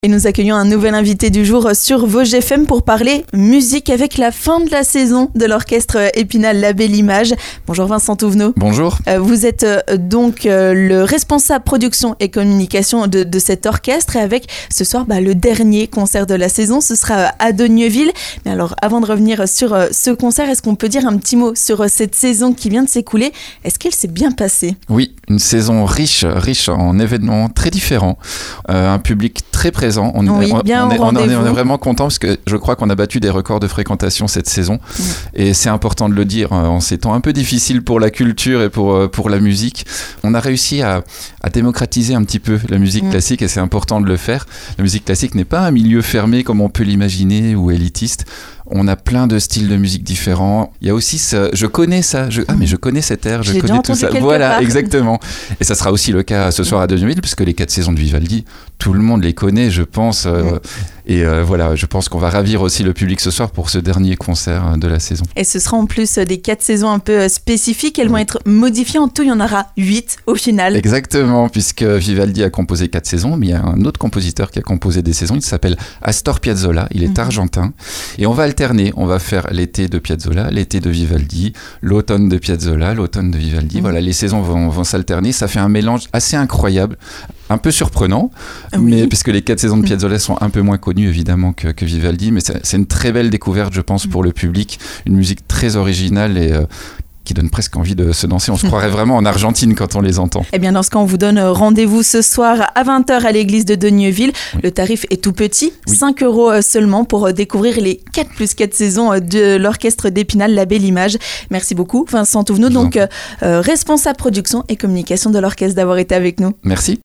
Et nous accueillons un nouvel invité du jour sur Vosges FM pour parler musique avec la fin de la saison de l'orchestre Épinal La Belle Image. Bonjour Vincent Touvenot. Bonjour. Vous êtes donc le responsable production et communication de cet orchestre, et avec ce soir le dernier concert de la saison, ce sera à Dogneuville. Mais alors avant de revenir sur ce concert, est-ce qu'on peut dire un petit mot sur cette saison qui vient de s'écouler? Est-ce qu'elle s'est bien passée? Oui, une saison riche en événements très différents, un public très présent. On est vraiment content parce que je crois qu'on a battu des records de fréquentation cette saison. Et c'est important de le dire en ces temps un peu difficiles pour la culture et pour la musique. On a réussi à démocratiser un petit peu la musique classique, et c'est important de le faire. La musique classique n'est pas un milieu fermé comme on peut l'imaginer ou élitiste. On a plein de styles de musique différents. Il y a aussi je connais ça. Mais je connais cet air, je connais tout ça. Voilà, part. Exactement. Et ça sera aussi le cas ce soir à Dogneuville, puisque les 4 saisons de Vivaldi, tout le monde les connaît, je pense. Voilà, je pense qu'on va ravir aussi le public ce soir pour ce dernier concert de la saison. Et ce sera en plus des 4 saisons un peu spécifiques. Elles vont être modifiées. En tout, il y en aura 8 au final. Exactement, puisque Vivaldi a composé 4 saisons, mais il y a un autre compositeur qui a composé des saisons. Il s'appelle Astor Piazzolla. Il est argentin. Et on va alterner. On va faire l'été de Piazzolla, l'été de Vivaldi, l'automne de Piazzolla, l'automne de Vivaldi. Voilà, les saisons vont s'alterner. Ça fait un mélange assez incroyable, un peu surprenant, mais puisque les 4 saisons de Piazzolla sont un peu moins connues évidemment que Vivaldi, mais c'est une très belle découverte, je pense, pour le public. Une musique très originale et qui donne presque envie de se danser. On se croirait vraiment en Argentine quand on les entend. Eh bien, dans ce cas, on vous donne rendez-vous ce soir à 20h à l'église de Dogneuville. Le tarif est tout petit, 5 € seulement pour découvrir les 4+4 saisons de l'orchestre d'Épinal La Belle Image. Merci beaucoup, Vincent Touvenot, donc responsable production et communication de l'orchestre, d'avoir été avec nous. Merci.